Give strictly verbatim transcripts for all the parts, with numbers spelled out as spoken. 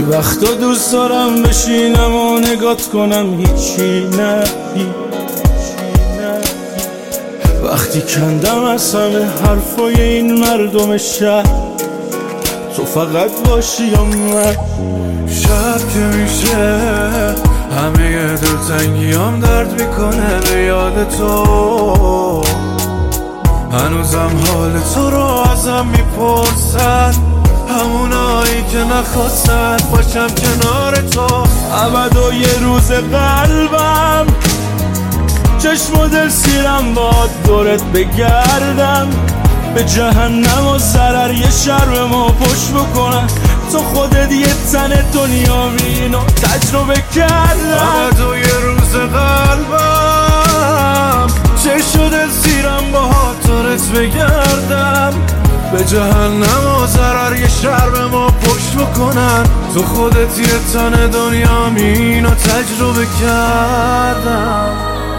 خیلی وقتا دوست دارم بشینم و نگات کنم هیچی نه وقتی کندم از همه حرفای این مردم شهر تو فقط باشی یا من. شب که میشه همه دلتنگیام درد میکنه به یاد تو، هنوزم حال تو رو ازم میپرسن، همونایی که نخواستن باشم کنار تو. ابد و یه روز قلبم چشم و دل سیرم باد دورت بگردم، به جهنم و ضرر یه شرم و پشت بکنم، تو خودت یه تن دنیا اینو تجربه کردم. ابد و یه روز قلبم چشم و دل سیرم با دورت بگردم، به جهنم و ضرر یه شرم و پشت بکنن، تو خودت یه تن دنیا اینو تجربه کردم.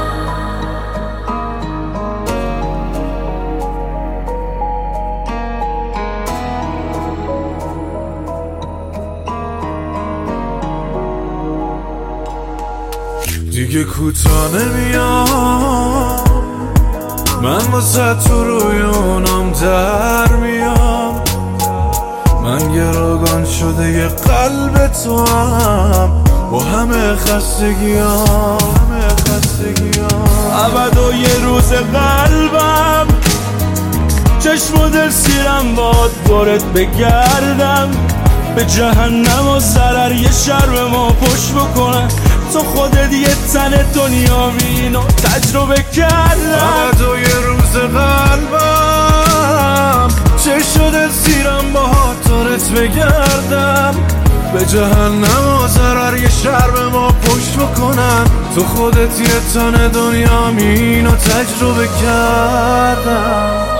دیگه کوتاه نمیام، من واسه تو روی اونم در میام، من گروگان شده یه قلب تو هم با همه خستگیام همه خستگیام. ابد و یه روز قلبم چشم و دل سیرم باد دورت بگردم، به جهنم و ضرر یه شرم و پشت بکنم، تو خودت یه تن دنیا اینو تجربه کردم. ابد و یه روز قلبم چشم و دل سیرم با دورت بگردم، به جهنم و ضرر یه شرم ما پشت بکنن، تو خودت یه تن دنیا اینو تجربه کردم.